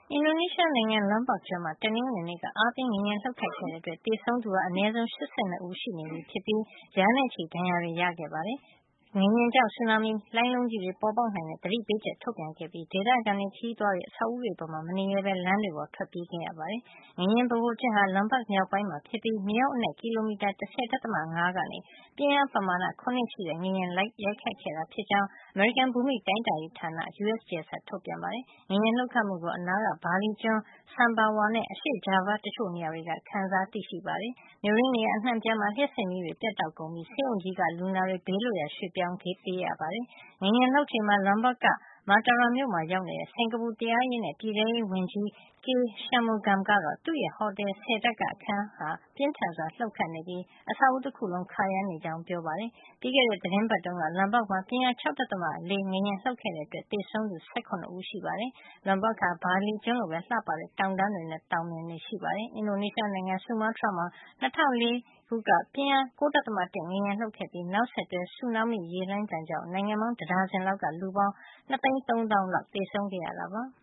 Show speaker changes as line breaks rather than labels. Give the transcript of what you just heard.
အင်ဒိုနီးရှားနိုင်ငံ Lombok ကျွန်းမှာ တနင်္ဂနွေနေ့က အားပြင်းငလျင်လှုပ်ခတ်ခဲ့တဲ့အတွက် သေဆုံးသူ အနည်းဆုံး ၈၂ ဦး ရှိနေပြီဖြစ်ပြီး ရာနဲ့ချီ ဒဏ်ရာတွေ ရခဲ့ပါတယ်။ ငလျင်ကြောင့် ဆူနာမီလှိုင်းလုံးကြီးတွေ ပေါ်ပေါက်နိုင်တဲ့ သတိပေးချက် ထုတ်ပြန်ခဲ့ပြီး ဒေသခံတွေ ခရီးသွားတွေ အဆောက်အဦးတွေပေါ် မနေရဲပဲ လမ်းတွေပေါ် ထွက်ပြေးခဲ့ရပါတယ်။ ငလျင်ဗဟိုချက်ဟာ Lombok မြောက်ပိုင်းမှာဖြစ်ပြီး မြေအောက်အနက် ကီလိုမီတာ ၁၀.၅ ကနေ ပြင်းအားပမာဏ ၇ ရှိတဲ့ ငလျင်လှုပ်ခတ်ခဲ့တာ ဖြစ်ကြောင်း အမေရိကန် ဘူမိတိုင်းတာရေးဌာန USGS က ထုတ်ပြန်ပါတယ်။ ငလျင်လှုပ်ခတ်မှုကို အနားက ဘာလီကျွန်း၊ Sumbawa နဲ့ အရှေ့ဂျာဗား တချို့နေရာတွေက ခံစားသိရှိရပါတယ်။ မြို့တွင်းနေရာ အနှံ့အပြားမှာ လျှပ်စစ်မီးတွေ ပြတ်တောက်ကုန်ပြီး ဆေးရုံကြီးက လူနာတွေ ဘေးလွတ်ရာ ရွှေ့ပြောင်းပေးရပါတယ်။ ငလျင်လှုပ်ချိန်မှာ Lombok က Mataram မြို့မှာ ရောက်နေတဲ့ စင်္ကာပူ တရားရေးနဲ့ ပြည်ထဲရေးဝန်ကြီး K Shanmugam ကတော့ သူ့ရဲ့ ဟိုတယ် ၁၀ ထပ်က အခန်းဟာ ပြင်းထန်စွာ လှုပ်ခတ်နေပြီး အဆောက်အဦးတခုလုံး ခါရမ်းနေကြောင်း ပြောပါတယ်။ ပြီးခဲ့တဲ့ သီတင်းပတ်တုန်းက Lombok မှာ ပြင်းအား ၆.၄ ငလျင်လှုပ်ခဲ့တဲ့အတွက် သေဆုံးသူ ၁၇ ဦး ရှိပါတယ်။ Lombok ဟာ ဘာလီကျွန်းလိုပဲ လှပတဲ့ တောင်တန်းတွေနဲ့ တောင်ပြင်တွေ ရှိပါတယ်။ အင်ဒိုနီးရှားနိုင်ငံ ဆူမားထြားမှာ ၂၀၀၄ ခုက ပြင်းအား ၉.၁ ငလျင်လှုပ်ခဲ့ပြီး နောက်ဆက်တွဲ ဆူနားမိရေလှိုင်းဒဏ်ကြောင့် နိုင်ငံပေါင်း တဒါဇင်လောက်က လူပေါင်း ၂၃၀,၀၀၀ လောက် သေဆုံးခဲ့ရတာပါ။